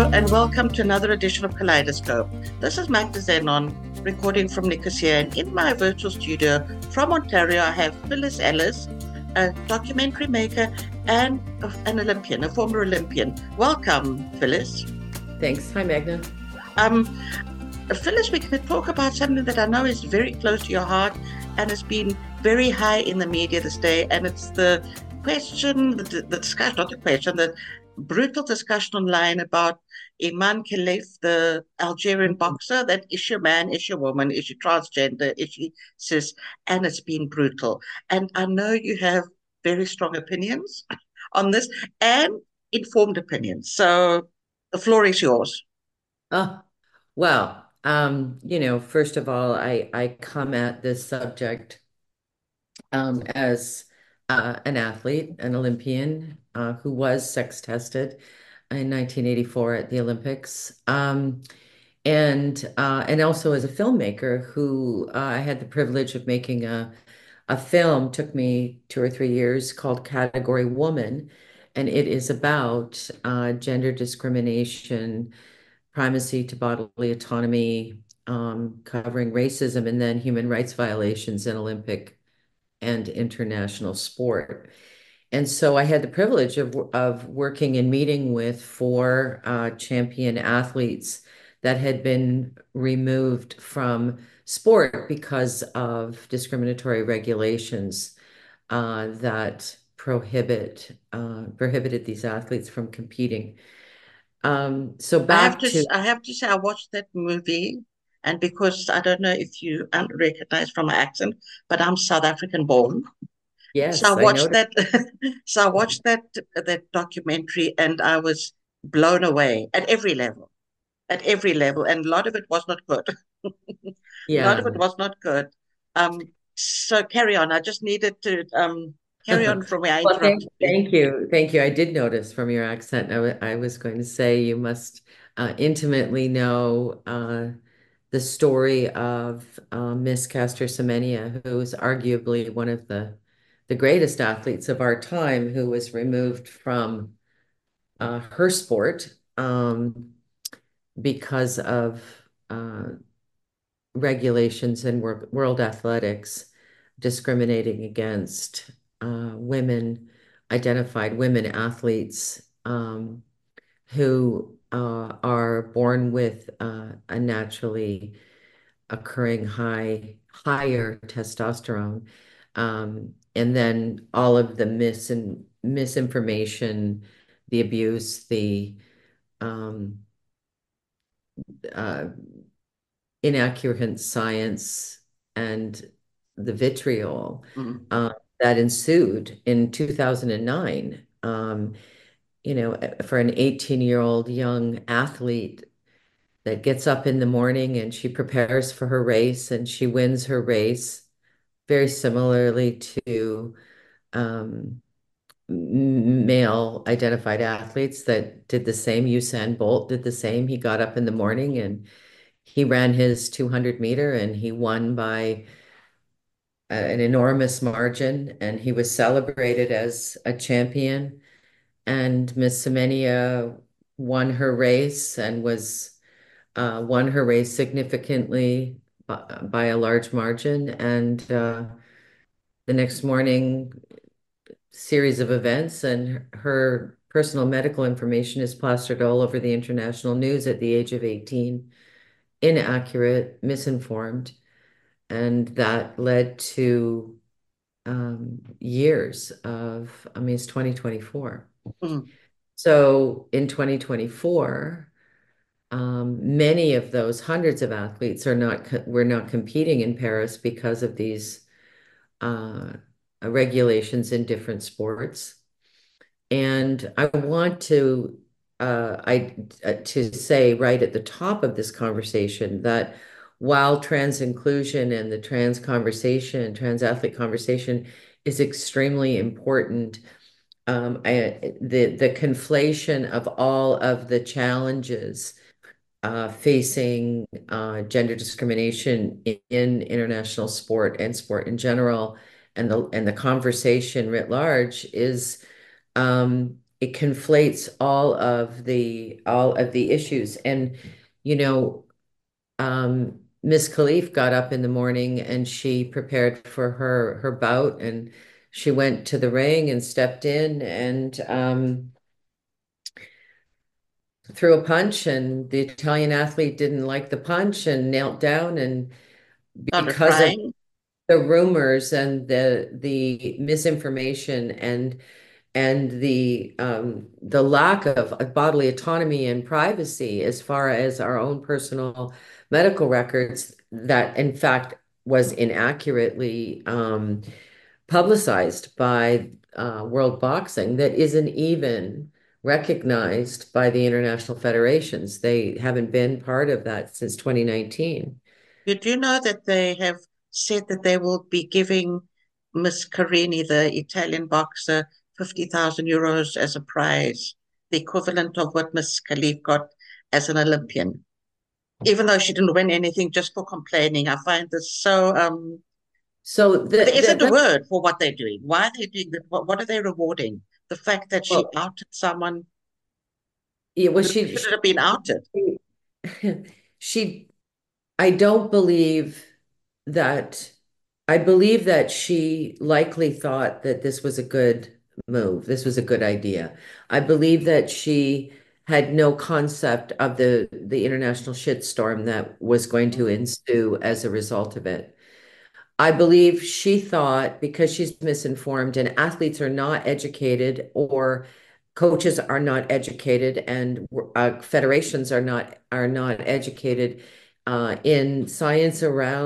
and welcome to another edition of Kaleidoscope. This is Magda Zenon, recording from Nicosia, and in my virtual studio from Ontario, I have Phyllis Ellis, a documentary maker and an Olympian, a former Olympian. Welcome, Phyllis. Thanks. Hi, Magna. Um, Phyllis, we can talk about something that I know is very close to your heart and has been very high in the media this day, and it's the question, the discussion, not the question, the brutal discussion online about Iman Khalif, the Algerian boxer, that is she a man, is she a woman, is she transgender, is she cis, and it's been brutal. And I know you have very strong opinions on this and informed opinions. So the floor is yours. Oh, well, first of all, I come at this subject as an athlete, an Olympian who was sex tested in 1984 at the Olympics, and also as a filmmaker who I had the privilege of making a film. Took me 2 or 3 years, called Category Woman, and it is about gender discrimination, primacy to bodily autonomy, covering racism and then human rights violations in Olympic and international sport. And so I had the privilege of working and meeting with four champion athletes that had been removed from sport because of discriminatory regulations that prohibited these athletes from competing. So back to I have to say, I watched that movie, and because I don't know if you recognize from my accent, but I'm South African born. So I yes, I watched noticed. that. So I watched that documentary, and I was blown away at every level, and a lot of it was not good. A lot of Yeah. it was not good. So carry on. I just needed to carry on from where I Well, interrupted you. thank you. Thank you. I did notice from your accent. I was going to say you must intimately know the story of Miss Caster Semenya, who is arguably one of the greatest athletes of our time, who was removed from her sport because of uh, regulations in world athletics discriminating against women, identified women athletes who are born with a naturally occurring higher testosterone. And then all of the misinformation, the abuse, the um, uh, inaccurate science, and the vitriol Mm. uh, that ensued in 2009. For an 18-year-old young athlete that gets up in the morning and she prepares for her race and she wins her race, very similarly to um, male identified athletes that did the same. Usain Bolt did the same. He got up in the morning and he ran his 200 meter and he won by an enormous margin, and he was celebrated as a champion. And Miss Semenya won her race and was won her race significantly by a large margin. And the next morning, series of events, and her personal medical information is plastered all over the international news at the age of 18, inaccurate, misinformed. And that led to years of, I mean, it's 2024. Mm. So in 2024, many of those hundreds of athletes were not competing in Paris because of these uh, regulations in different sports. And I want to say right at the top of this conversation that while trans inclusion and the trans conversation, trans athlete conversation is extremely important, the conflation of all of the challenges facing gender discrimination in international sport and sport in general, and the conversation writ large is it conflates all of the issues. And you know, Miss Khalif got up in the morning and she prepared for her bout, and she went to the ring and stepped in and threw a punch, and the Italian athlete didn't like the punch and knelt down. And Started because of crying. the rumors and the misinformation and the lack of bodily autonomy and privacy as far as our own personal medical records, that in fact was inaccurately publicized by World Boxing, that isn't even recognized by the international federations. They haven't been part of that since 2019. You do know that they have said that they will be giving Miss Carini, the Italian boxer, 50,000 euros as a prize, the equivalent of what Miss Khalif got as an Olympian, even though she didn't win anything just for complaining. I find this so, So there isn't a the word for what they're doing. Why are they doing that? What are they rewarding? The fact that she well, outed someone yeah, well, who she, shouldn't have been outed. she she I don't believe that. I believe that she likely thought that this was a good move. This was a good idea. I believe that she had no concept of the international shitstorm that was going to Mm, ensue as a result of it. I believe she thought, because she's misinformed and athletes are not educated, or coaches are not educated, and federations are not educated in science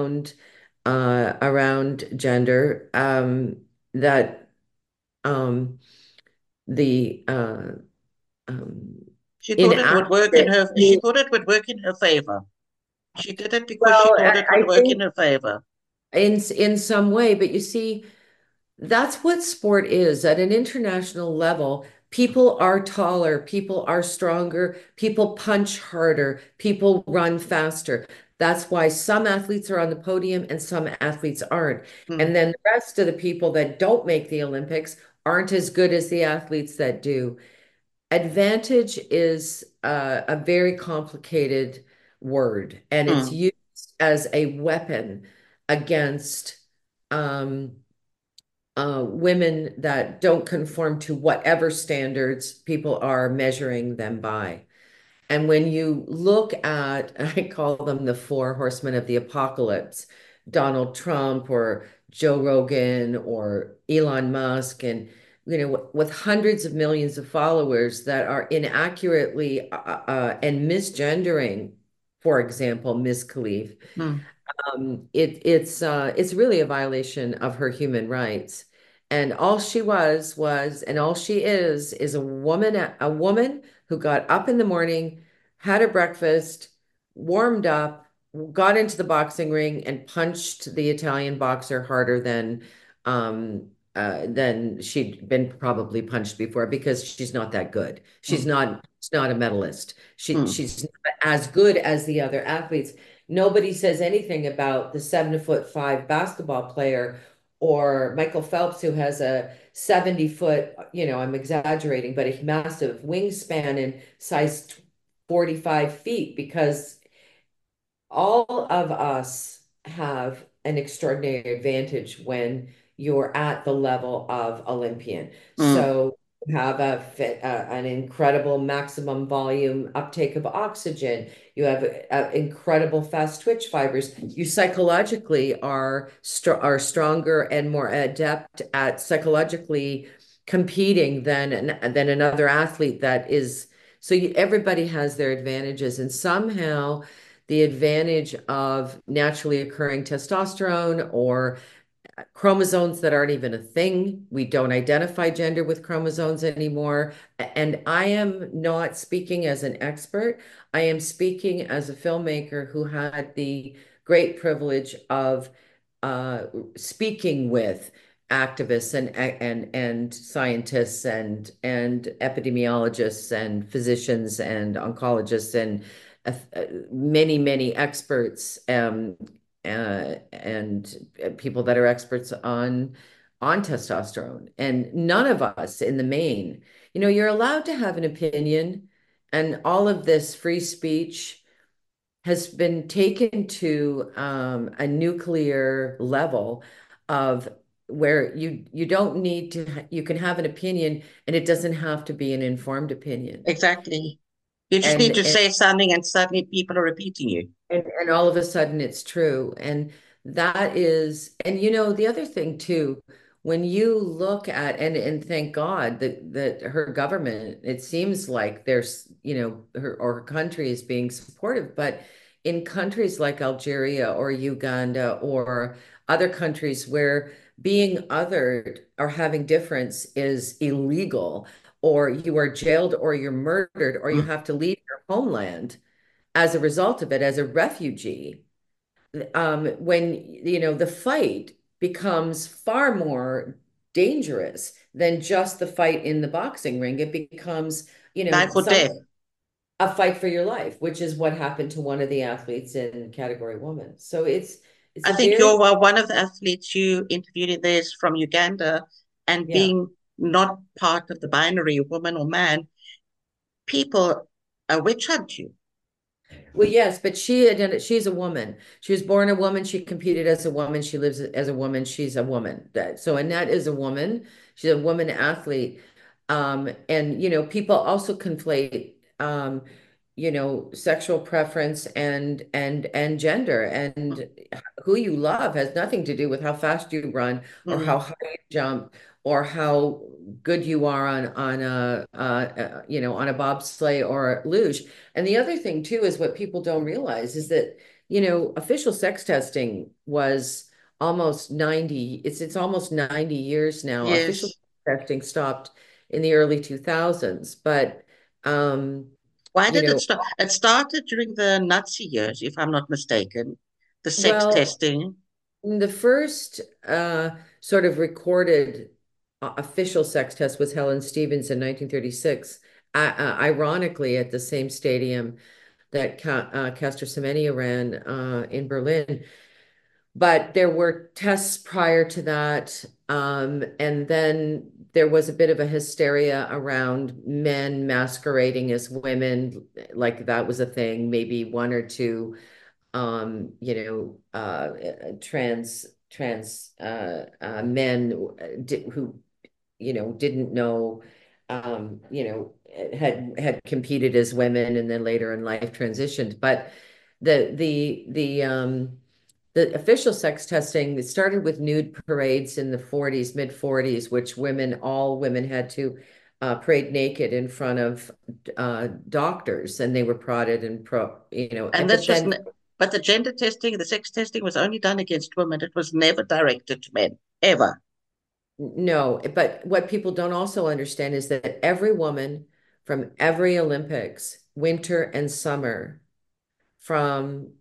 around gender, that um, the um, She thought it would work in inaccurate. her. She thought it would work in her favor. She did it because she Well, thought it I would work in think her favor. in some way, but you see, that's what sport is at an international level. People are taller, people are stronger, people punch harder, people run faster. That's why some athletes are on the podium and some athletes aren't. Hmm. And then the rest of the people that don't make the Olympics aren't as good as the athletes that do. Advantage is a very complicated word, and it's Hmm. used as a weapon against um, women that don't conform to whatever standards people are measuring them by. And when you look at, I call them the four horsemen of the apocalypse, Donald Trump or Joe Rogan or Elon Musk, and with hundreds of millions of followers that are inaccurately and misgendering, for example, Miss Khalif, Hmm. it's really a violation of her human rights. And all she was, and all she is a woman who got up in the morning, had her breakfast, warmed up, got into the boxing ring, and punched the Italian boxer harder than she'd been probably punched before, because she's not that good. Hmm. She's not a medalist. Hmm. She's not as good as the other athletes. Nobody says anything about the 7'5" basketball player, or Michael Phelps, who has a 70 foot, I'm exaggerating, but a massive wingspan and size 45 feet, because all of us have an extraordinary advantage when you're at the level of Olympian. Hmm. So you have an incredible maximum volume uptake of oxygen. You have incredible fast twitch fibers. You psychologically are stronger and more adept at psychologically competing than another athlete that is. So everybody has their advantages, and somehow the advantage of naturally occurring testosterone, or chromosomes that aren't even a thing. We don't identify gender with chromosomes anymore. And I am not speaking as an expert. I am speaking as a filmmaker who had the great privilege of uh, speaking with activists and scientists and epidemiologists and physicians and oncologists and many experts, and people that are experts on testosterone. And none of us in the main you're allowed to have an opinion, and all of this free speech has been taken to a nuclear level of where you don't need to, you can have an opinion and it doesn't have to be an informed opinion. Exactly. You just And need to and say something and suddenly people are repeating you. and all of a sudden it's true. And that is, and the other thing too, when you look at, and thank God that her government, it seems like there's, her country is being supportive, but in countries like Algeria or Uganda or other countries where being othered or having difference is illegal, or you are jailed or you're murdered or you Mm. have to leave your homeland as a result of it, as a refugee, when the fight becomes far more dangerous than just the fight in the boxing ring. It becomes, Life or some death. a fight for your life, which is what happened to one of the athletes in category woman. So it's I a think very, you're one of the athletes you interviewed in there is from Uganda, and yeah. being not part of the binary woman or man, people witch hunt you. Well, yes, but she's a woman. She was born a woman. She competed as a woman. She lives as a woman. She's a woman. So Annette is a woman. She's a woman athlete. And people also conflate sexual preference and gender, and who you love has nothing to do with how fast you run or how Mm. high you jump or how good you are on a bobsleigh or luge. And the other thing too is what people don't realize is that, official sex testing was almost 90, it's almost 90 years now. Official Yes. testing stopped in the early 2000s, but um, Why you did it know, start? It started during the Nazi years, if I'm not mistaken. The sex well, testing. the first sort of recorded official sex test was Helen Stevens in 1936, ironically at the same stadium that Caster Semenya ran in Berlin. But there were tests prior to that. And then there was a bit of a hysteria around men masquerading as women, like that was a thing, maybe one or two, men who didn't know, had competed as women and then later in life transitioned. But the official sex testing, it started with nude parades in the 40s, mid 40s, which all women had to parade naked in front of doctors, and they were prodded And but this was, then but the gender testing, the sex testing was only done against women. It was never directed to men, ever. no, but what people don't also understand is that every woman from every Olympics, winter and summer, from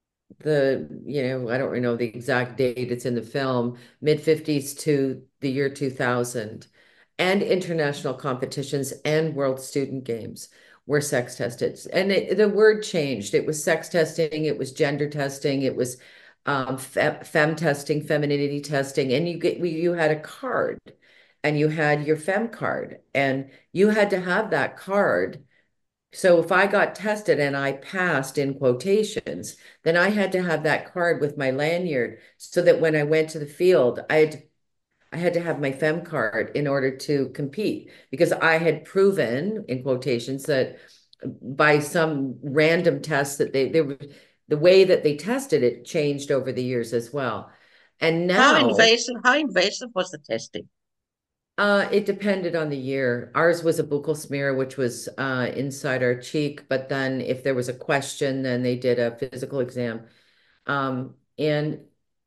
I don't really know the exact date, it's in the film, mid 50s to the year 2000, and international competitions and World Student Games were sex tested. And the word changed. It was sex testing, it was gender testing, it was fem testing, femininity testing, and you had a card and you had your fem card, and you had to have that card. So if I got tested and I passed in quotations, then I had to have that card with my lanyard so that when I went to the field, I had to have my fem card in order to compete, because I had proven in quotations that by some random tests that they were, the way that they tested it changed over the years as well. And How now invasive, how invasive was the testing? it depended on the year. Ours was a buccal smear, which was inside our cheek, but then if there was a question, then they did a physical exam. And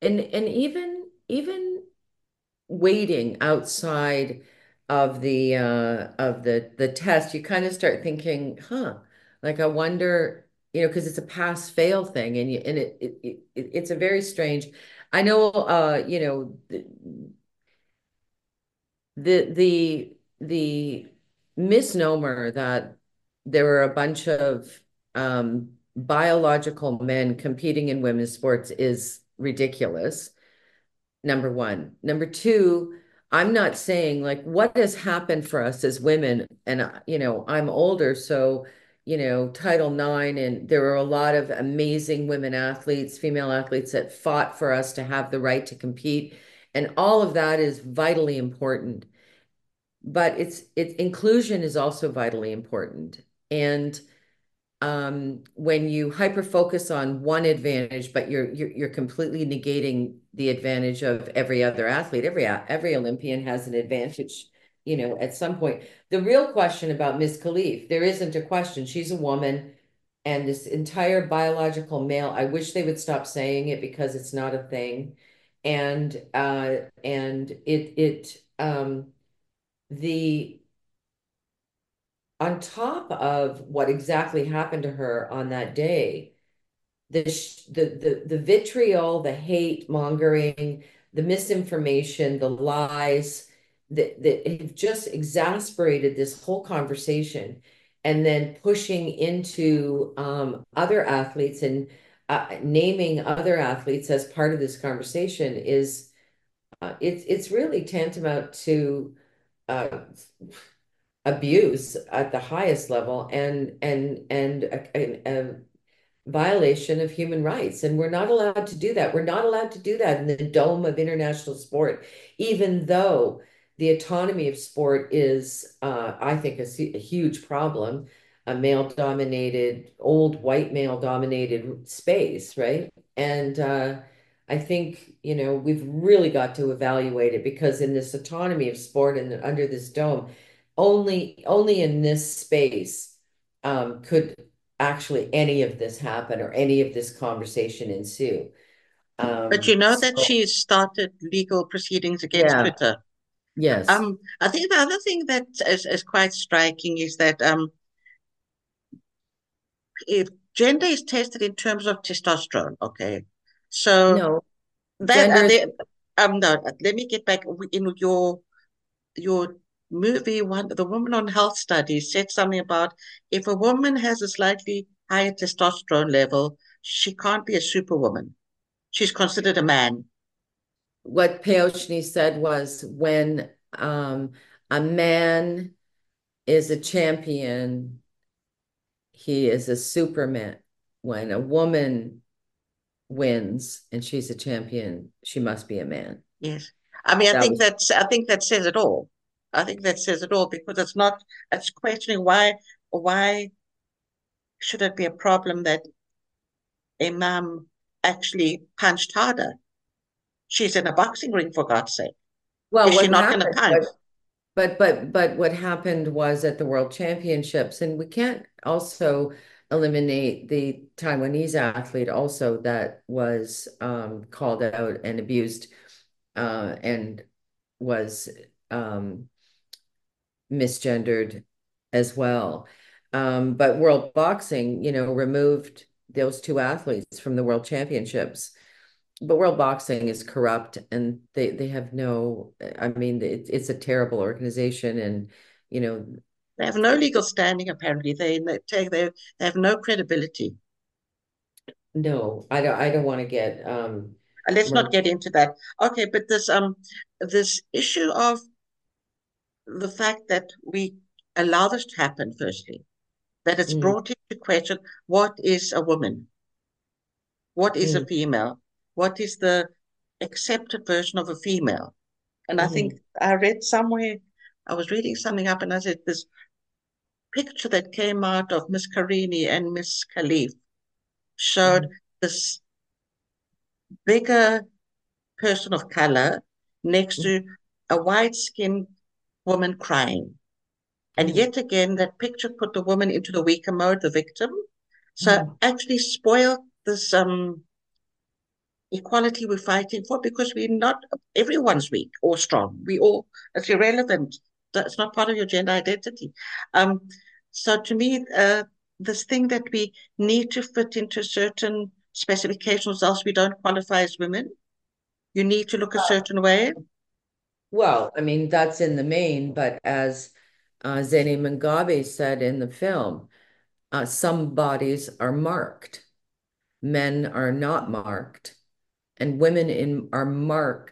even waiting outside of the test, you kind of start thinking, huh, like I wonder, because it's a pass fail thing, it's a very strange. I know, the misnomer that there were a bunch of biological men competing in women's sports is ridiculous. Number one. Number two, I'm not saying like what has happened for us as women, and I'm older, so Title IX, and there were a lot of amazing women athletes, female athletes that fought for us to have the right to compete, and all of that is vitally important. But it's inclusion is also vitally important. And when you hyper focus on one advantage, but you're completely negating the advantage of every other athlete. Every Olympian has an advantage, at some point. The real question about Miss Khalif, there isn't a question. She's a woman, and this entire biological male. I wish they would stop saying it because it's not a thing, and the on top of what exactly happened to her on that day, the vitriol, the hate mongering, the misinformation, the lies that have just exasperated this whole conversation, and then pushing into other athletes and naming other athletes as part of this conversation is it's really tantamount to uh, abuse at the highest level, and a violation of human rights. And we're not allowed to do that. We're not allowed to do that in the dome of international sport, even though the autonomy of sport is, I think, a huge problem, a male dominated, old white male dominated space, right? And I think, we've really got to evaluate it, because in this autonomy of sport and under this dome, only in this space could actually any of this happen or any of this conversation ensue. But you know that So she's started legal proceedings against yeah, Twitter. yes, I think the other thing that is quite striking is that if gender is tested in terms of testosterone, okay, so no, that gender is, no, let me get back in your movie. One, the woman on health studies said something about if a woman has a slightly higher testosterone level, she can't be a superwoman. She's considered a man. what Peochny said was when a man is a champion, he is a superman. When a woman wins and she's a champion, she must be a man. Yes. I mean, That was, I think that says it all. I think that says it all because it's questioning why should it be a problem that Imam actually punched harder? She's in a boxing ring, for God's sake. well, Is she what not going to happened, punch? but what happened was at the World Championships, and we can't also eliminate the Taiwanese athlete also that was called out and abused and was um, misgendered as well. But World Boxing, removed those two athletes from the World Championships. But World Boxing is corrupt, and they have no, I mean, it's a terrible organization, and you know, They have no legal standing, apparently. They have no credibility. no, I don't want to get Let's not run. get into that. Okay, but this issue of the fact that we allow this to happen, firstly, that it's Mm, brought into question what is a woman? What is a mm, female? What is the accepted version of a female? And I think mm, I read somewhere, I was reading something up and I said this picture that came out of Miss Karini and Miss Khalif showed mm, this bigger person of color next mm, to a white skinned woman crying. And mm, yet again, that picture put the woman into the weaker mode, the victim. So mm. actually spoiled this equality we're fighting for because we're not everyone's weak or strong. We all it's irrelevant. That's not part of your gender identity. Um, so to me, this thing that we need to fit into certain specifications, else we don't qualify as women. You need to look a certain way. Well, I mean, that's in the main, but as Zene Mugabe said in the film, some bodies are marked, men are not marked, and women are marked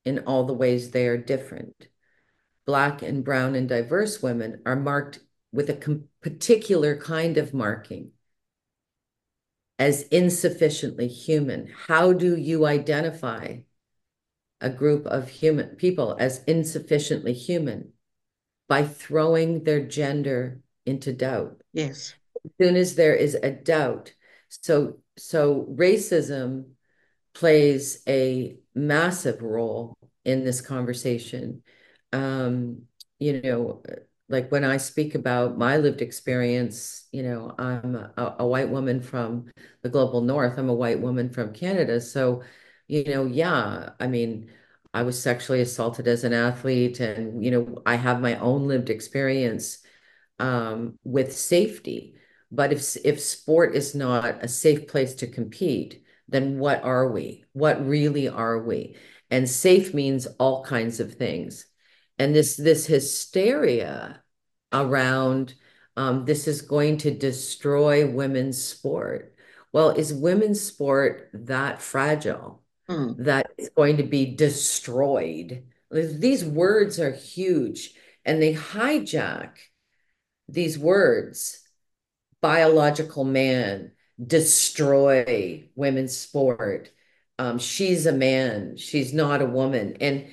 in all the ways they are different. Black and brown and diverse women are marked with a particular kind of marking as insufficiently human. How do you identify a group of human people as insufficiently human? By throwing their gender into doubt. Yes. As soon as there is a doubt, so racism plays a massive role in this conversation. Um, you know, like when I speak about my lived experience, I'm a white woman from the global north. I'm a white woman from Canada. So, yeah, I mean, I was sexually assaulted as an athlete, and, I have my own lived experience with safety. But if sport is not a safe place to compete, then what are we? What really are we? And safe means all kinds of things. And this hysteria around this is going to destroy women's sport. Well, is women's sport that fragile Mm. that it's going to be destroyed? These words are huge, and they hijack these words: biological man, destroy women's sport. She's a man, she's not a woman. And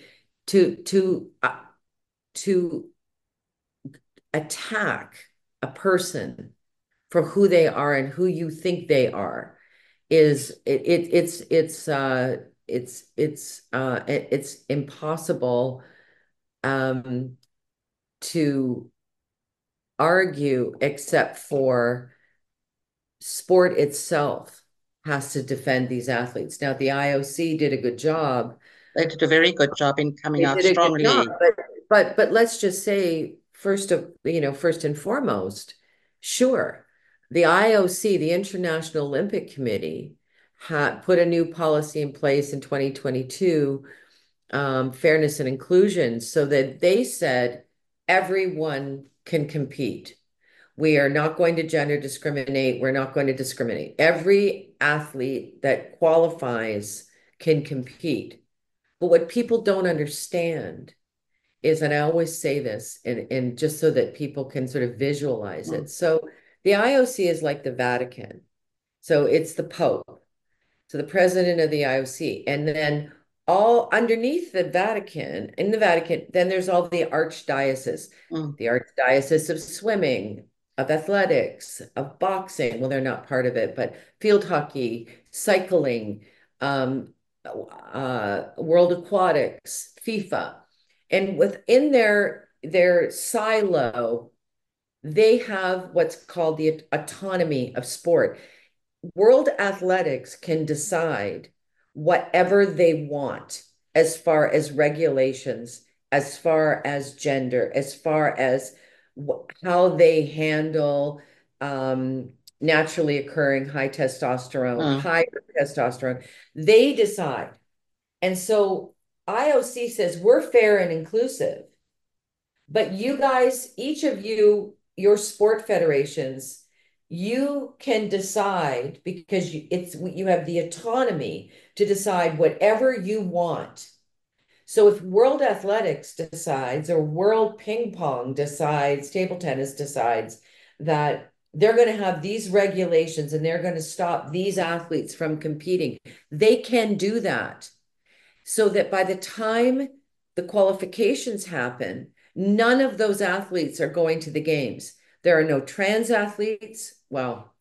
to attack a person for who they are and who you think they are is it's impossible to argue, except for sport itself has to defend these athletes. Now, the IOC did a good job. They did a very good job in coming They out did a good job, strongly. but let's just say first and foremost, sure, the IOC, the International Olympic Committee, had put a new policy in place in 2022, fairness and inclusion, so that they said everyone can compete. We are not going to gender discriminate. We're not going to discriminate. Every athlete that qualifies can compete. But what people don't understand is, and I always say this, and just so that people can sort of visualize Mm. it. So the IOC is like the Vatican. So it's the Pope, so the president of the IOC, and then all underneath the Vatican, in the Vatican, then there's all the archdioceses, Mm. the archdiocese of swimming, of athletics, of boxing. Well, they're not part of it, but field hockey, cycling, World Aquatics, FIFA. And within their silo, they have what's called the autonomy of sport. World Athletics can decide whatever they want as far as regulations, as far as gender, as far as how they handle naturally occurring high testosterone, Mm. higher testosterone. They decide. And so IOC says we're fair and inclusive, but you guys, each of you, your sport federations, you can decide, because you have the autonomy to decide whatever you want. So if World Athletics decides, or World Ping Pong decides, table tennis decides that they're going to have these regulations and they're going to stop these athletes from competing, they can do that, so that by the time the qualifications happen, none of those athletes are going to the games. There are no trans athletes. Well,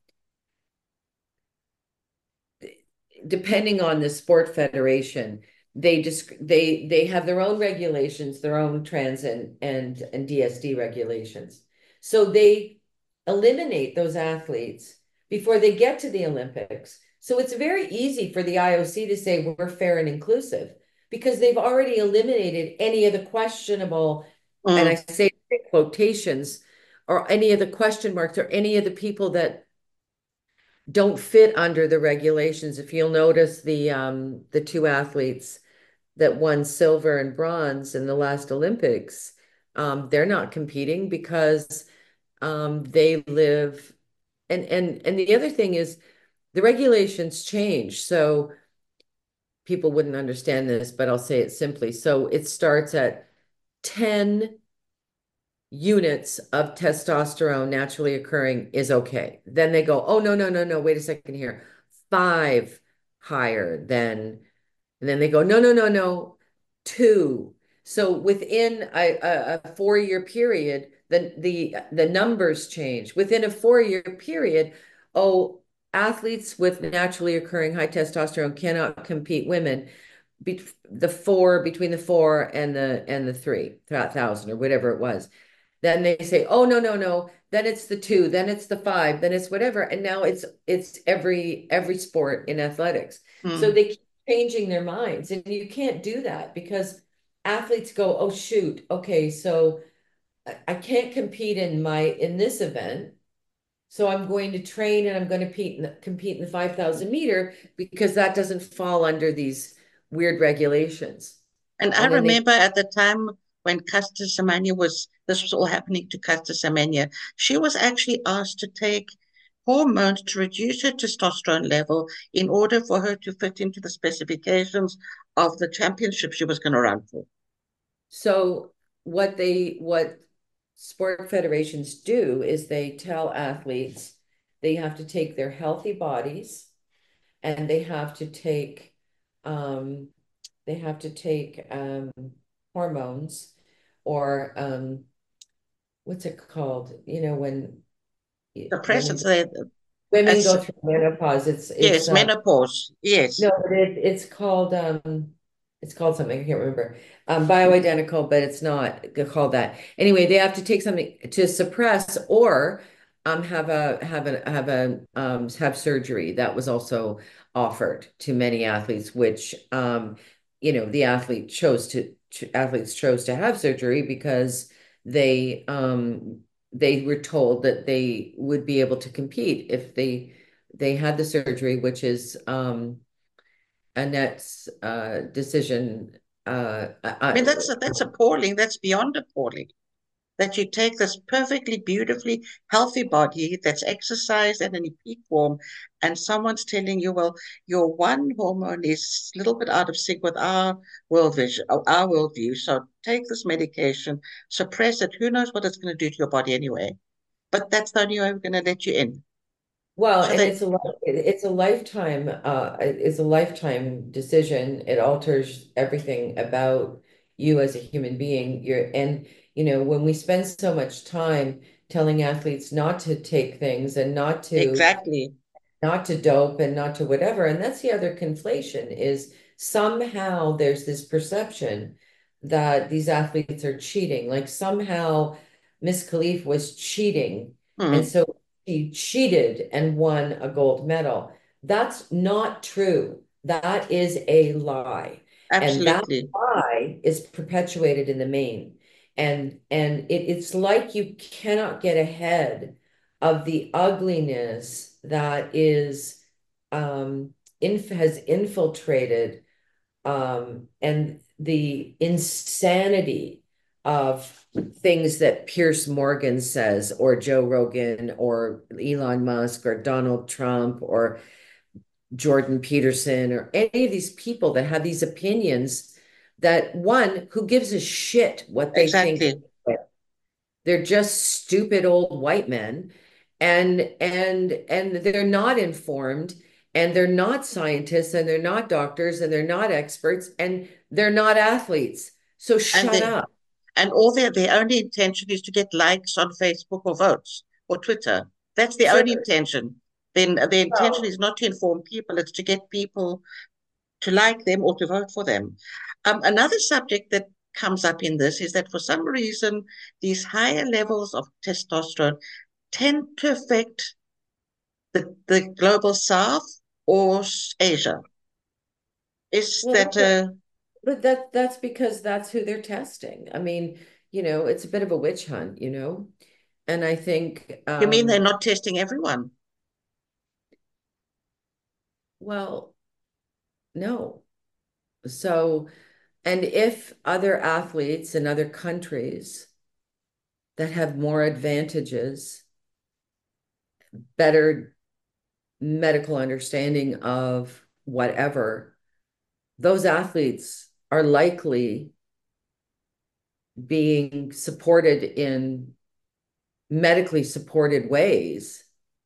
depending on the sport federation, they have their own regulations, their own trans and DSD regulations. So they eliminate those athletes before they get to the Olympics. So it's very easy for the IOC to say we're fair and inclusive, because they've already eliminated any of the questionable, and I Mm. say quotations, or any of the question marks, or any of the people that don't fit under the regulations. If you'll notice, the two athletes that won silver and bronze in the last Olympics, they're not competing because they live, and the other thing is the regulations change. So people wouldn't understand this, but I'll say it simply. So it starts at 10 units of testosterone naturally occurring is okay. Then they go, oh, no, no, no, no, wait a second here. Five higher than, and then they go, no, no, no, no, two. So within a 4 year period, the numbers change. Within a 4 year period, oh, athletes with naturally occurring high testosterone cannot compete women between the four and the 3,000 or whatever it was. Then they say, oh, no, no, no. Then it's the two, then it's the five, then it's whatever. And now it's every sport in athletics. So Mm. they keep changing their minds. And you can't do that because athletes go, oh shoot, okay, so I can't compete in this event. So I'm going to train and I'm going to compete in the 5,000 meter because that doesn't fall under these weird regulations. And I And then they remember at the time when Caster Semenya this was all happening to Caster Semenya, she was actually asked to take hormones to reduce her testosterone level in order for her to fit into the specifications of the championship she was going to run for. So what sport federations do is they tell athletes they have to take their healthy bodies and um they have to take hormones or what's it called? You know, when The women presence there, women as go through menopause, yes, menopause, no, yes, but it's called something, I can't remember. Bioidentical, but it's not called that. Anyway, they have to take something to suppress or have surgery. That was also offered to many athletes, which the athletes chose to have surgery because they they were told that they would be able to compete if they had the surgery, which is Annette's decision. I mean, that's appalling. That's beyond appalling. That you take this perfectly, beautifully healthy body that's exercised and in peak form, and someone's telling you, well, your one hormone is a little bit out of sync with our world vision, our worldview. So take this medication, suppress it. Who knows what it's going to do to your body anyway? But that's the only way we're going to let you in. well, So and that it's a lifetime decision. It alters everything about you as a human being. When we spend so much time telling athletes not to take things and exactly, not to dope and not to whatever. And that's the other conflation is somehow there's this perception that these athletes are cheating. Like somehow Miss Khalif was cheating. And hmm, so she cheated and won a gold medal. That's not true. That is a lie. And that absolutely, lie is perpetuated in the main. It's like you cannot get ahead of the ugliness that is has infiltrated and the insanity of things that Pierce Morgan says or Joe Rogan or Elon Musk or Donald Trump or Jordan Peterson or any of these people that have these opinions that one who gives a shit what they think. exactly. They're just stupid old white men and they're not informed and they're not scientists and they're not doctors and they're not experts and they're not athletes. So And shut they up. and all their only intention is to get likes on Facebook or votes or Twitter. That's the So only intention. Then the intention well, is not to inform people, it's to get people to like them or to vote for them. Another subject that comes up in this is that for some reason, these higher levels of testosterone tend to affect the global south or Asia. Is well that, but that's because that's who they're testing. I mean, it's a bit of a witch hunt, and I think you mean they're not testing everyone? well, no. So and if other athletes in other countries that have more advantages, better medical understanding of whatever, those athletes are likely being supported in medically supported ways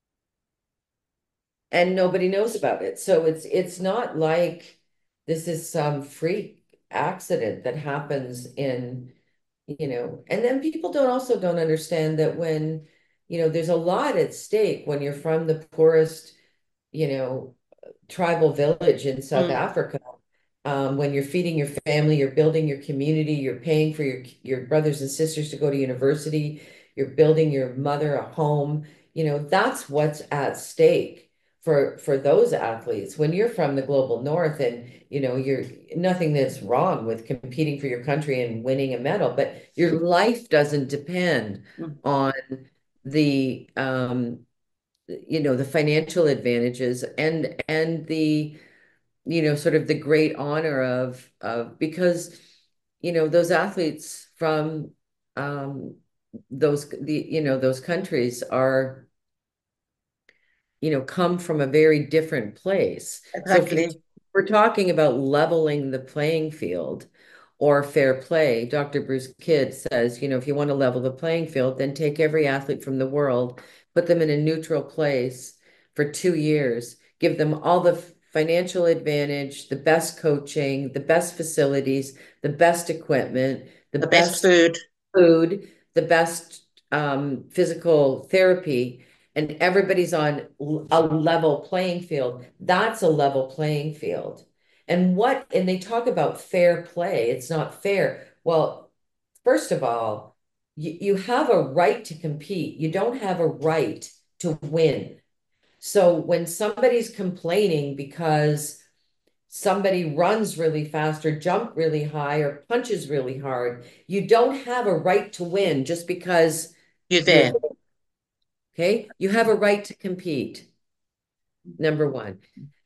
and nobody knows about it. So it's not like this is some freak accident that happens in, and then people don't understand that when, there's a lot at stake when you're from the poorest, you know, tribal village in South Mm. Africa. When you're feeding your family, you're building your community, you're paying for your brothers and sisters to go to university, you're building your mother a home, that's what's at stake for those athletes. When you're from the global north and you're nothing that's wrong with competing for your country and winning a medal, but your life doesn't depend Mm. on the the financial advantages and the sort of the great honor of because those athletes from um those countries are come from a very different place. So if Exactly. we're talking about leveling the playing field or fair play, Dr. Bruce Kidd says, if you want to level the playing field, then take every athlete from the world, put them in a neutral place for 2 years, give them all the financial advantage, the best coaching, the best facilities, the best equipment, the The best best food. food, the best physical therapy, and everybody's on a level playing field. That's a level playing field. And they talk about fair play. It's not fair. Well, first of all, you have a right to compete. You don't have a right to win. So when somebody's complaining because somebody runs really fast or jump really high or punches really hard, you don't have a right to win just because You're you're there. okay. You have a right to compete, number one.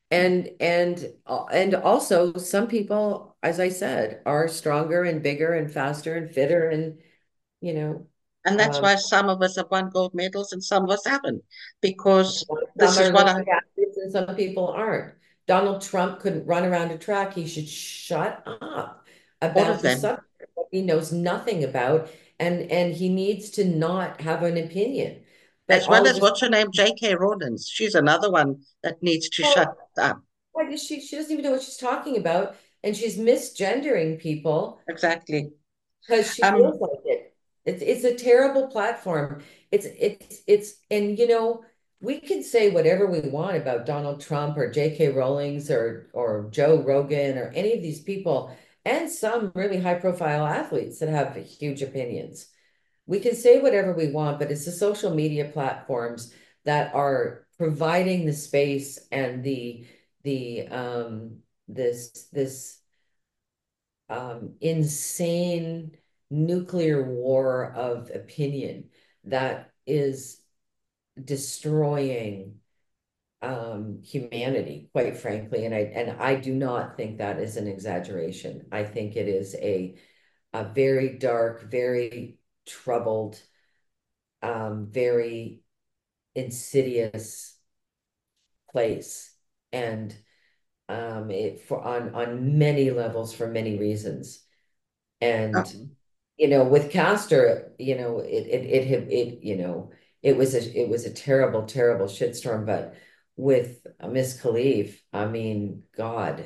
And also some people, as I said, are stronger and bigger and faster and fitter and you know And that's um why some of us have won gold medals and some of us haven't, because some this are is what I, Olympic athletes and some people aren't. Donald Trump couldn't run around a track. He should shut up all of about the them, subject that he knows nothing about, and he needs to not have an opinion. But as well all of as a what's her name, J.K. Rowlands. She's another one that needs to sudden, shut up. why does she doesn't even know what she's talking about, and she's misgendering people Exactly. because she feels Um, like it. It's a terrible platform. It's and we can say whatever we want about Donald Trump or J.K. Rowling's or Joe Rogan or any of these people and some really high profile athletes that have huge opinions. We can say whatever we want, but it's the social media platforms that are providing the space and the this insane nuclear war of opinion that is destroying humanity, quite frankly. And I do not think that is an exaggeration. I think it is a very dark, very troubled, very insidious place. And it for on many levels for many reasons. And um, with Castor, it was a terrible, terrible shitstorm. But with Miss Khalif, I mean, God,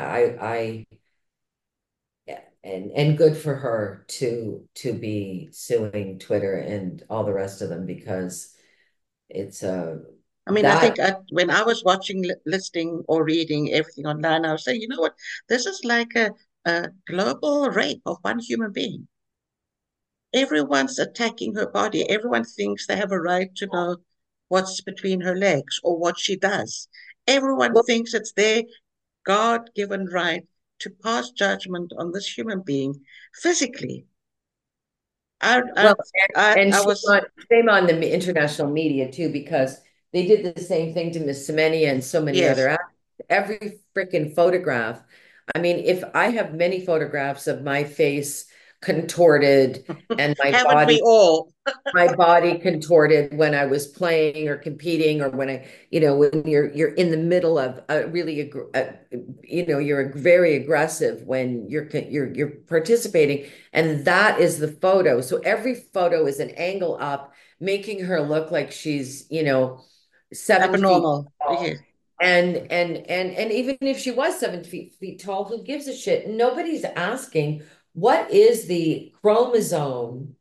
and good for her to be suing Twitter and all the rest of them because it's I mean, I that think when I was watching, listening, or reading everything online, I was saying, you know what? This is like a global rape of one human being. Everyone's attacking her body. Everyone thinks they have a right to know what's between her legs or what she does. Everyone well, thinks it's their God-given right to pass judgment on this human being physically. I, I, well, and I was, shame on the international media too, because they did the same thing to Miss Semenya and so many yes, other athletes. Every freaking photograph. I mean, if I have many photographs of my face contorted and Haven't we all? my body contorted when I was playing or competing, or when when you're in the middle of a really, you're very aggressive when you're participating, and that is the photo. So every photo is an angle up, making her look like she's 7 feet Abnormal. tall. Yes. And even if she was 7 feet tall, who gives a shit? Nobody's asking what is the chromosome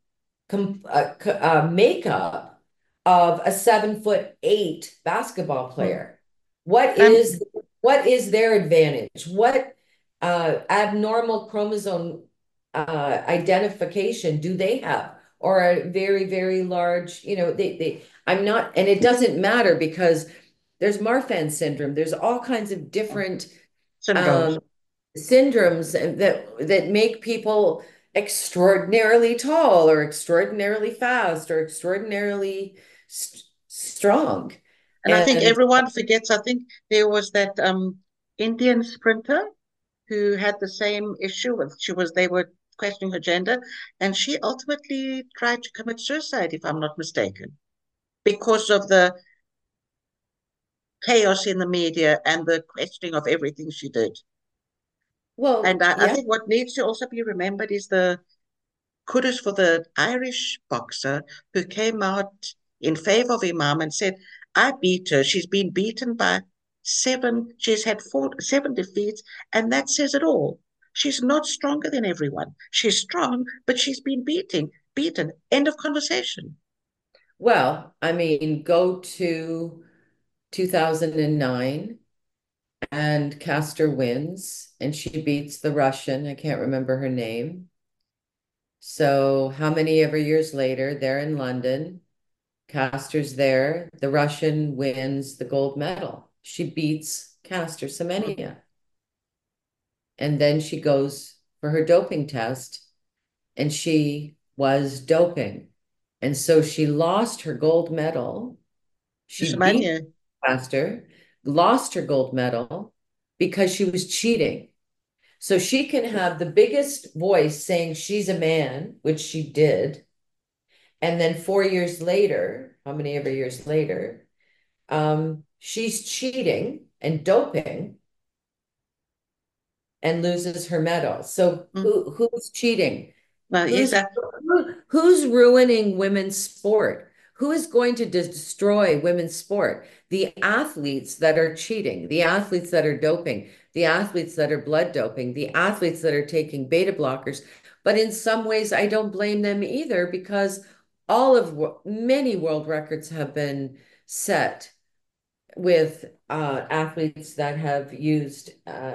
makeup of a 7'8" basketball Mm. player. What is Um, what is their advantage? What abnormal chromosome identification do they have? Or a very, very large, I'm not, and it doesn't matter because there's Marfan syndrome. There's all kinds of different syndromes. um, syndromes that make people extraordinarily tall or extraordinarily fast or extraordinarily strong. And I think And everyone forgets, I think there was that Indian sprinter who had the same issue with they were questioning her gender, and she ultimately tried to commit suicide, if I'm not mistaken, because of the chaos in the media and the questioning of everything she did. And well, I yeah. think what needs to also be remembered is the kudos for the Irish boxer who came out in favor of Imam and said, I beat her. She's been beaten by she's had seven defeats, and that says it all. She's not stronger than everyone. She's strong, but she's been beaten. End of conversation. Well, I mean, go to 2009 and Castor wins and she beats the Russian. I can't remember her name. So how many ever years later, they're in London. Castor's there. The Russian wins the gold medal. She beats Castor Mm. Semenya. And then she goes for her doping test and she was doping. And so she lost her gold medal. She beat Semenya. Castor, lost her gold medal because she was cheating. So she can have the biggest voice saying she's a man, which she did. And then 4 years later, how many ever years later, she's cheating and doping and loses her medal. So Mm. who's cheating? Well, yes, Who's who's ruining women's sport? Who is going to destroy women's sport? The athletes that are cheating, the athletes that are doping, the athletes that are blood doping, the athletes that are taking beta blockers. But in some ways, I don't blame them either because many world records have been set with athletes that have used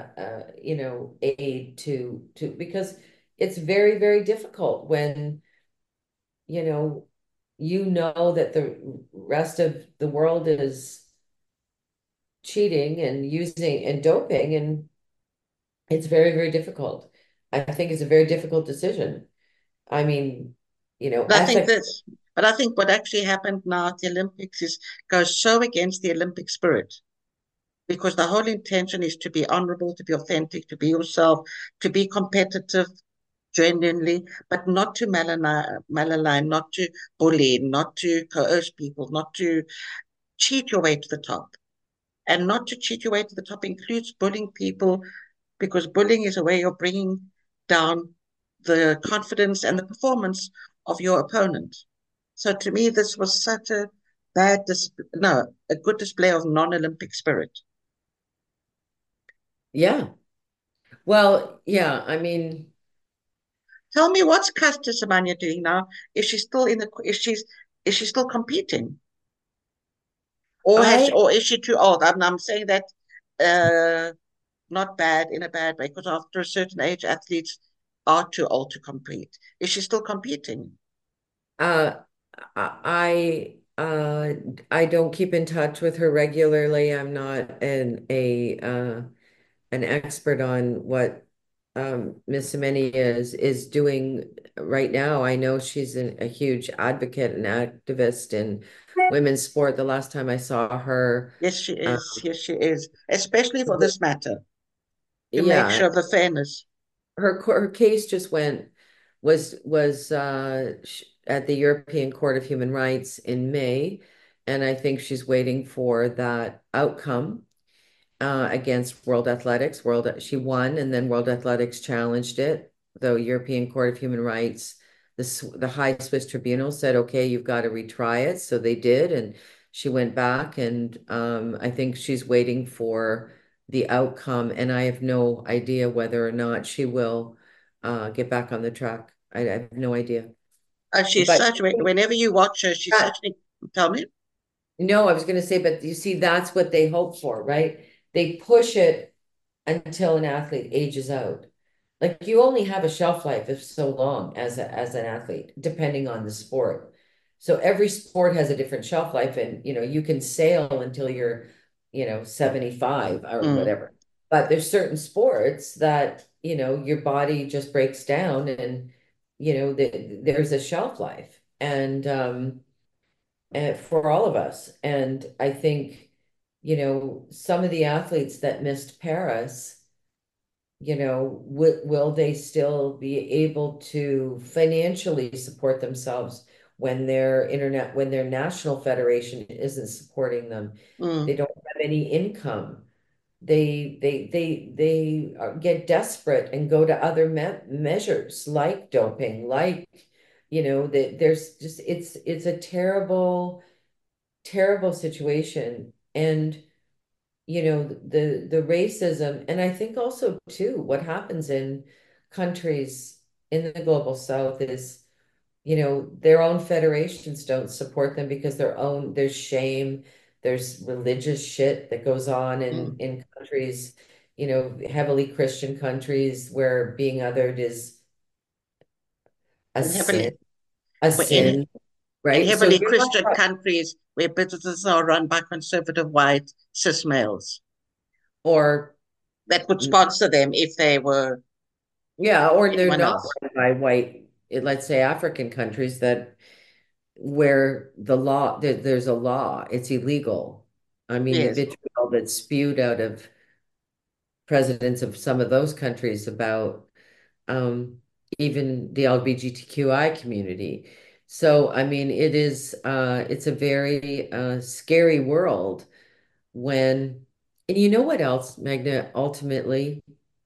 aid to because it's very, very difficult when you know that the rest of the world is cheating and using and doping, and it's very, very difficult. I think it's a very difficult decision. I mean, but I think ethics. this, but I think what actually happened now at the Olympics is goes so against the Olympic spirit because the whole intention is to be honorable, to be authentic, to be yourself, to be competitive genuinely, but not to malign, not to bully, not to coerce people, not to cheat your way to the top. And not to cheat your way to the top includes bullying people because bullying is a way of bringing down the confidence and the performance of your opponent. So to me, this was such a no, a good display of non-Olympic spirit. Yeah. Well, yeah, I mean, Tell me what's Caster Semenya doing now? Is she still competing? I Or is she too old? I'm saying that uh not bad in a bad way, because after a certain age athletes are too old to compete. Is she still competing? uh I don't keep in touch with her regularly. I'm not an expert on what Miss Semenya is doing right now. I know she's a huge advocate and activist in women's sport. The last time I saw her, Yes, she uh, is. Yes, she is. Especially for this matter, to make yeah, sure of the fairness. her case just went was at the European Court of Human Rights in May, and I think she's waiting for that outcome against World Athletics. She won, and then World Athletics challenged it. The European Court of Human Rights, the High Swiss Tribunal said, okay, you've got to retry it. So they did, and she went back, and I think she's waiting for the outcome, and I have no idea whether or not she will get back on the track. I have no idea. She's But such, whenever you watch her, she's such an, tell me. no, I was going to say, but you see, that's what they hope for, right? They push it until an athlete ages out. Like you only have a shelf life of so long as an athlete, depending on the sport. So every sport has a different shelf life, and you can sail until you're 75 or Mm. whatever. But there's certain sports that your body just breaks down, and there's a shelf life, and for all of us. And I think some of the athletes that missed Paris, will they still be able to financially support themselves when their national federation isn't supporting them? They Mm. don't have any income. They get desperate and go to other measures like doping, like there's just it's a terrible, terrible situation. And the racism, and I think also too what happens in countries in the global south is their own federations don't support them because there's shame, there's religious shit that goes on in Mm. countries, heavily Christian countries where being othered is a And sin, heavily, a in, sin, in right? So heavily you're Christian not, countries where businesses are run by conservative white cis males or that would sponsor them if they were yeah, or they're anyone not else. run by white, let's say African countries that where there's a law, it's illegal. I mean, the Yes. vitriol that's spewed out of presidents of some of those countries about um, even the LGBTQI community. So, I mean, it's a very scary world when, and you know what else, Magna, ultimately,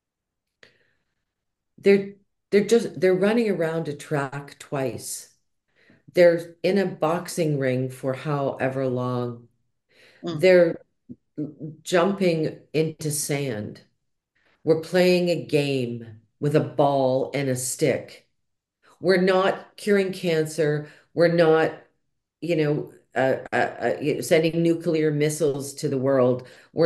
they're they're running around a track twice. They're in a boxing ring for however long. Mm. They're jumping into sand. We're playing a game with a ball and a stick. We're not curing cancer. We're not, sending nuclear missiles to the world.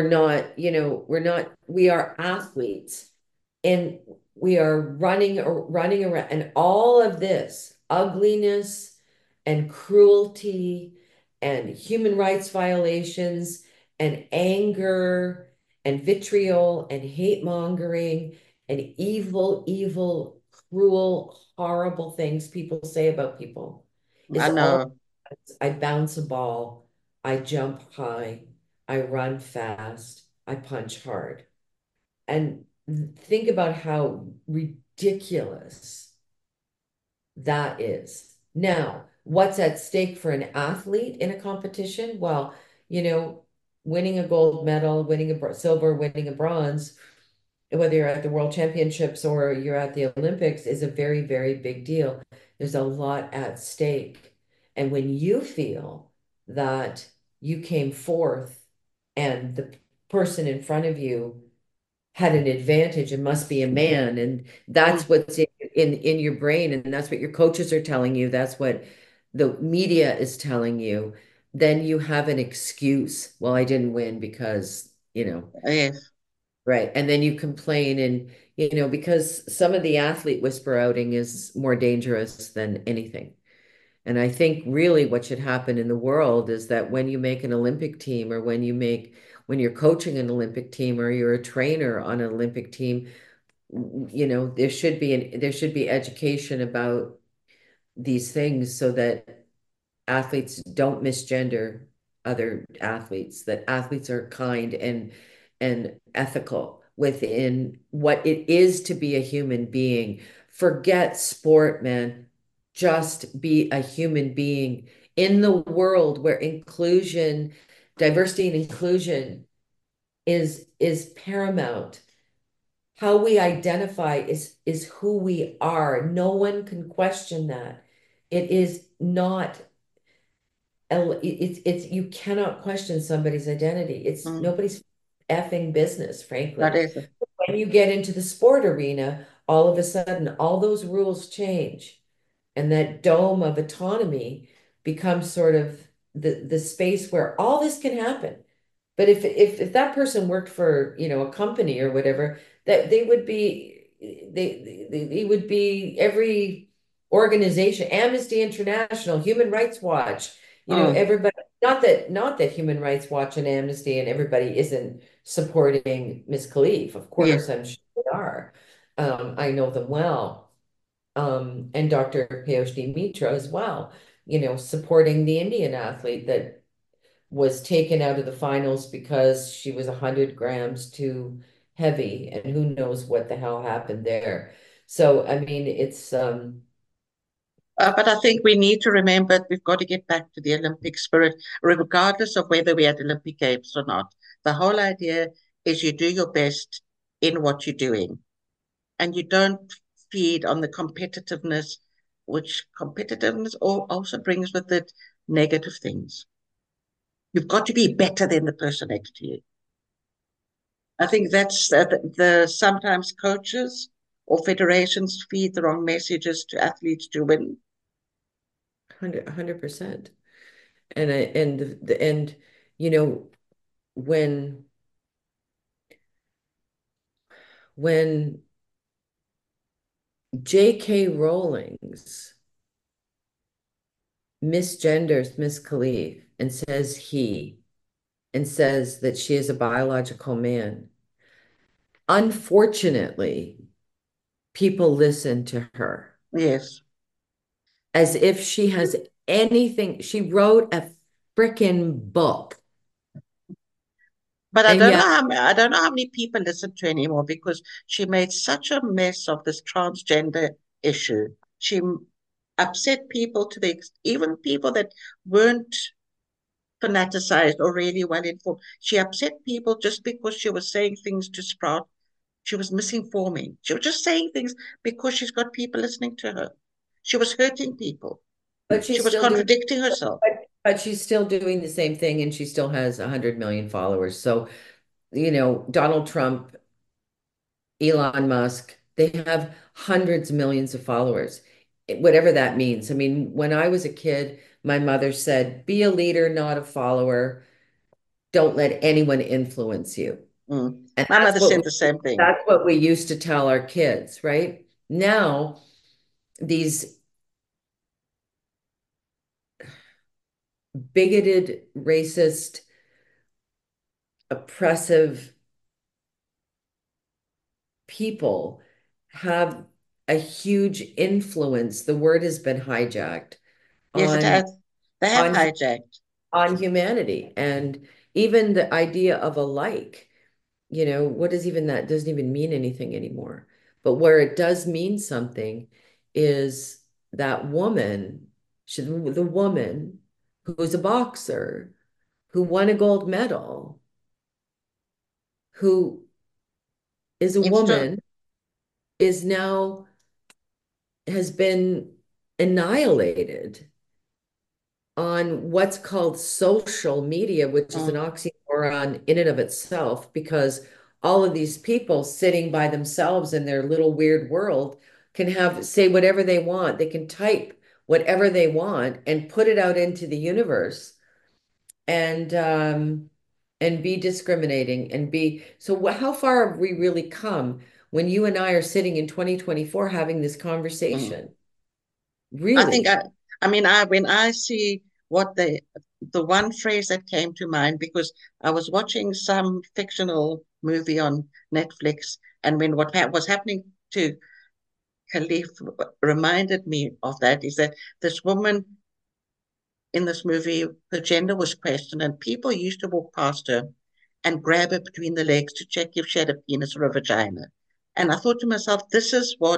We are athletes, and we are running around, and all of this ugliness and cruelty and human rights violations and anger and vitriol and hate mongering and evil, cruel, horrible things people say about people is I all. know. I bounce a ball, I jump high, I run fast, I punch hard. And think about how ridiculous that is. Now, what's at stake for an athlete in a competition? Well, you know, winning a gold medal, winning a silver, winning a bronze, whether you're at the World Championships or you're at the Olympics, is a very, very big deal. There's a lot at stake. And when you feel that you came fourth and the person in front of you had an advantage and must be a man, and Mm. that's what's in your brain, and that's what your coaches are telling you, that's what the media is telling you, then you have an excuse. Well, I didn't win because, Yes. right. And then you complain, and because some of the athlete whisper outing is more dangerous than anything. And I think really what should happen in the world is that when you make an Olympic team, or when you're coaching an Olympic team, or you're a trainer on an Olympic team, there should be education about these things so that athletes don't misgender other athletes, that athletes are kind and ethical within what it is to be a human being, Forget sport, man. Just be a human being in the world where inclusion, diversity and inclusion is paramount. How we identify is who we are. No one can question that. It is not it's you cannot question somebody's identity. It's Mm. nobody's effing business, That frankly. is it. When you get into the sport arena, all of a sudden all those rules change and that dome of autonomy becomes sort of the space where all this can happen. But if that person worked for, a company or whatever, that they would be every organization, Amnesty International, Human Rights Watch, Mm. everybody, not that Human Rights Watch and Amnesty and everybody isn't supporting Miss Khalif. Of Yes. course, I'm sure they are. I know them well. And Dr. Piyush Mitra as well, supporting the Indian athlete that was taken out of the finals because she was 100 grams too heavy, and who knows what the hell happened there. So, I mean, it's But I think we need to remember that we've got to get back to the Olympic spirit, regardless of whether we had Olympic Games or not. The whole idea is you do your best in what you're doing, and you don't feed on the competitiveness, which competitiveness also brings with it negative things. You've got to be better than the person next to you. I think that's the sometimes coaches or federations feed the wrong messages to athletes to win. 100%. And you know, when when J.K. Rowling's misgenders Miss Khalif and says he and says that she is a biological man, unfortunately, people listen to her Yes. as if she has anything. She wrote a freaking book. But And yet, I don't know how many people listen to her anymore because she made such a mess of this transgender issue. She upset people to even people that weren't fanaticized or really well informed. She upset people just because she was saying things to Sprout. She was misinforming. She was just saying things because she's got people listening to her. She was hurting people. but She she's was still doing, contradicting herself. but she's still doing the same thing, and she still has 100 million followers. So, Donald Trump, Elon Musk, they have hundreds of millions of followers, whatever that means. I mean, when I was a kid, my mother said, be a leader, not a follower. Don't let anyone influence you. Mm. And My mother said the same thing. that's what we used to tell our kids, right? Now, these bigoted, racist, oppressive people have a huge influence. The word has been hijacked Yes, it on has. They have on hijacked. on humanity, and even the idea of a like. What does even that doesn't even mean anything anymore. But where it does mean something is that woman, the woman who's a boxer, who won a gold medal, who is a Needs to, woman, is now has been annihilated on what's called social media, which is an mm, oxymoron in and of itself, because all of these people sitting by themselves in their little weird world can say whatever they want. They can type whatever they want and put it out into the universe and be discriminating and be so how far have we really come when you and I are sitting in 2024 having this mm. conversation? I think Really? I mean when I see what the one phrase that came to mind because I was watching some fictional movie on Netflix and when was happening to Khalif reminded me of that is that this woman in this movie, her gender was questioned, and people used to walk past her and grab her between the legs to check if she had a penis or a vagina. And I thought to myself, this is what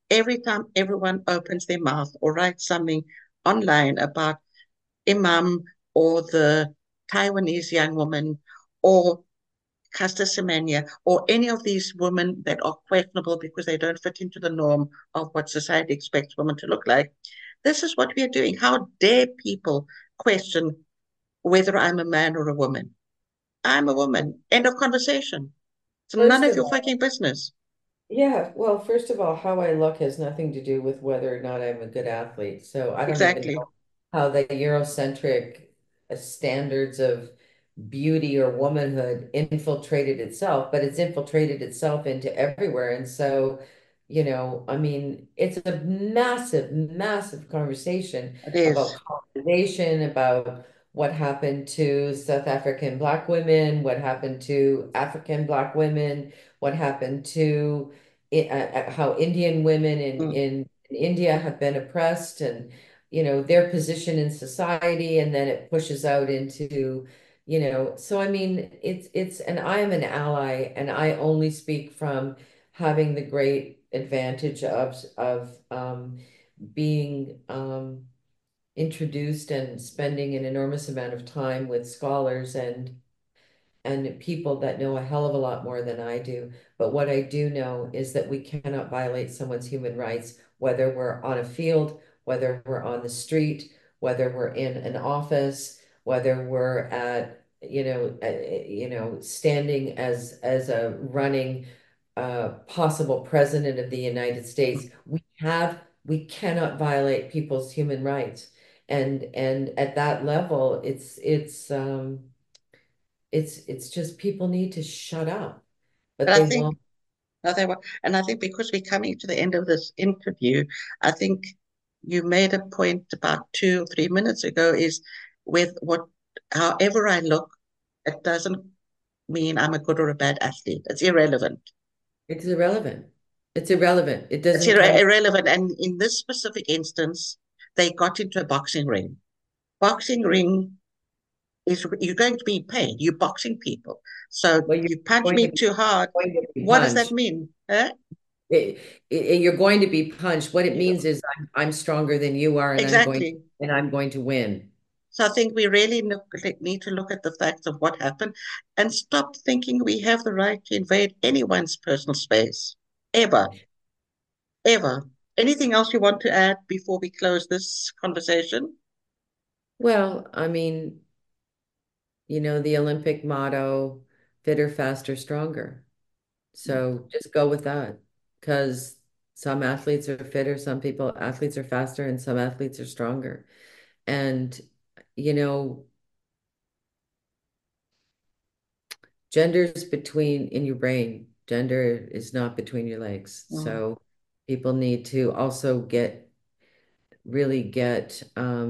Every time everyone opens their mouth or writes something online about Imam or the Taiwanese young woman or Caster Semenya or any of these women that are questionable because they don't fit into the norm of what society expects women to look like. This is what we are doing. How dare people question whether I'm a man or a woman? I'm a woman. End of conversation. It's none First of of your all, fucking business. yeah, well, first of all, how I look has nothing to do with whether or not I'm a good athlete. So I don't even Exactly. know how the Eurocentric standards of beauty or womanhood infiltrated itself, but it's infiltrated itself into everywhere. And so, I mean, it's a massive, massive conversation It about is. colonization, about what happened to South African Black women, what happened to African Black women, what happened to how Indian women Mm. in India have been oppressed, and their position in society, and then it pushes out into, so I mean, and I am an ally, and I only speak from having the great advantage of being introduced and spending an enormous amount of time with scholars and people that know a hell of a lot more than I do. But what I do know is that we cannot violate someone's human rights, whether we're on a field, whether we're on the street, whether we're in an office, whether we're at, standing as a running possible president of the United States. We cannot violate people's human rights. And at that level, it's just people need to shut up, but But I they think won't. no, they were, and I think because we're coming to the end of this interview, I think you made a point about 2 or 3 minutes ago is with what, however I look, it doesn't mean I'm a good or a bad athlete. It's irrelevant. It's irrelevant. It's irrelevant. It It's doesn't count. irrelevant. And in this specific instance, they got into a boxing ring. Boxing ring is you're going to be paid. You're boxing people. So Well, you're you punch going to me be too hard. going to be What does that punched. mean? Huh? You're going to be punched. What it means is I'm stronger than you are, Exactly. and I'm going to win. So I think we really need to look at the facts of what happened and stop thinking we have the right to invade anyone's personal space. Ever, ever. Anything else you want to add before we close this conversation? Well, I mean, the Olympic motto, fitter, faster, stronger. So just go with that, because some athletes are fitter, athletes are faster, and some athletes are stronger. And, you know, gender's between in your brain. Gender is not between your legs. Mm. So people need to also really get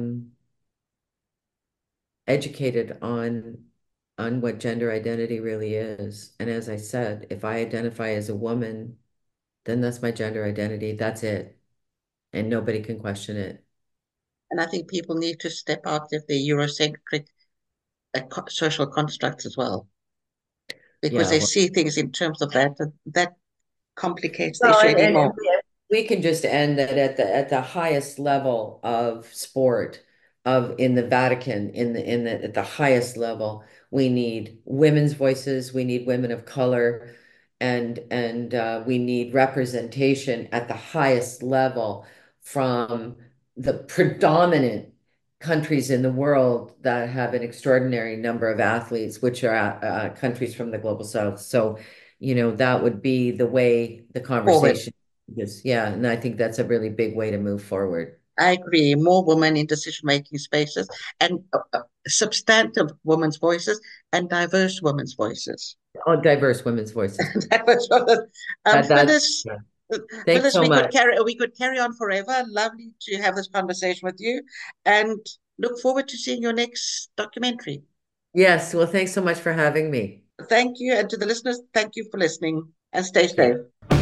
educated on what gender identity really is. And as I said, if I identify as a woman, then that's my gender identity. That's it. And nobody can question it. And I think people need to step out of the Eurocentric social constructs as well, because Yeah. they Well, see things in terms of that, and that complicates the well, issue and anymore. we can just end that at the highest level of sport of in the Vatican, at the highest level, we need women's voices, we need women of color, and we need representation at the highest level from the predominant countries in the world that have an extraordinary number of athletes, which are countries from the global south. So, that would be the way the Forward. conversation is. Yeah, and I think that's a really big way to move forward. I agree. More women in decision-making spaces and substantive women's voices and diverse women's voices. Oh, diverse women's voices. That was what That Phyllis. yeah. Thanks Phyllis, so much. we could carry on forever. Lovely to have this conversation with you, and look forward to seeing your next documentary. Yes, well, thanks so much for having me. Thank you, and to the listeners, thank you for listening, and stay Okay. safe.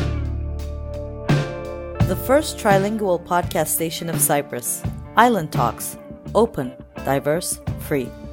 The first trilingual podcast station of Cyprus. Island Talks. Open, diverse, free.